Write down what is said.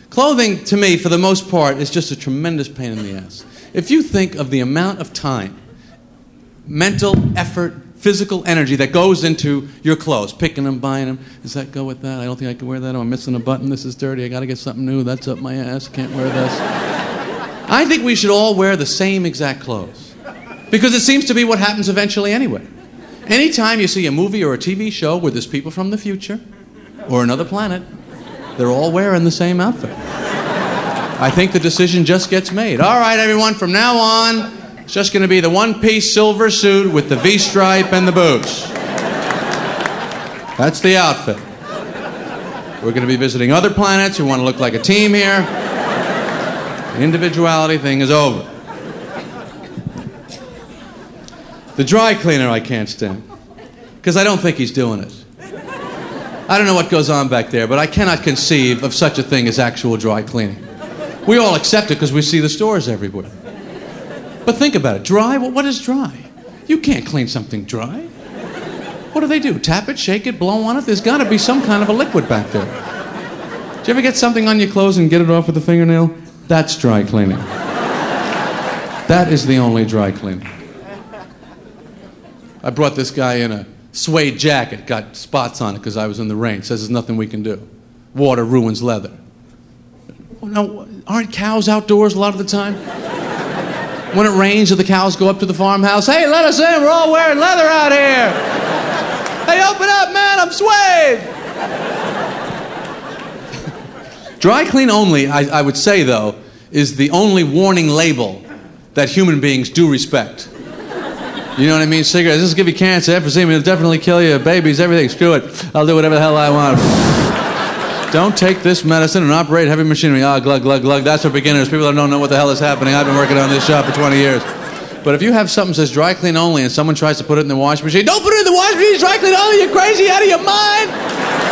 Clothing, to me, for the most part, is just a tremendous pain in the ass. If you think of the amount of time, mental effort, physical energy that goes into your clothes, picking them, buying them. Does that go with that? I don't think I can wear that. Oh, I'm missing a button. This is dirty. I got to get something new. That's up my ass. Can't wear this. I think we should all wear the same exact clothes because it seems to be what happens eventually anyway. Anytime you see a movie or a TV show where there's people from the future or another planet, they're all wearing the same outfit. I think the decision just gets made. All right, everyone, from now on, it's just going to be the one-piece silver suit with the V-stripe and the boots. That's the outfit. We're going to be visiting other planets who want to look like a team here. The individuality thing is over. The dry cleaner I can't stand, because I don't think he's doing it. I don't know what goes on back there, but I cannot conceive of such a thing as actual dry cleaning. We all accept it because we see the stores everywhere. But think about it. Dry? What is dry? You can't clean something dry. What do? Tap it, shake it, blow on it? There's got to be some kind of a liquid back there. Did you ever get something on your clothes and get it off with a fingernail? That's dry cleaning. That is the only dry cleaning. I brought this guy in a suede jacket, got spots on it because I was in the rain. Says there's nothing we can do. Water ruins leather. Now, aren't cows outdoors a lot of the time? When it rains, do the cows go up to the farmhouse? Hey, let us in, we're all wearing leather out here. Hey, open up, man, I'm suede. Dry clean only, I would say, though, is the only warning label that human beings do respect. You know what I mean? Cigarettes, this will give you cancer, emphysema, it'll definitely kill you, babies, everything, screw it. I'll do whatever the hell I want. Don't take this medicine and operate heavy machinery. Ah, glug, glug, glug. That's for beginners. People that don't know what the hell is happening. I've been working on this shop for 20 years. But if you have something that says dry clean only and someone tries to put it in the washing machine, don't put it in the washing machine, dry clean only, you're crazy, out of your mind.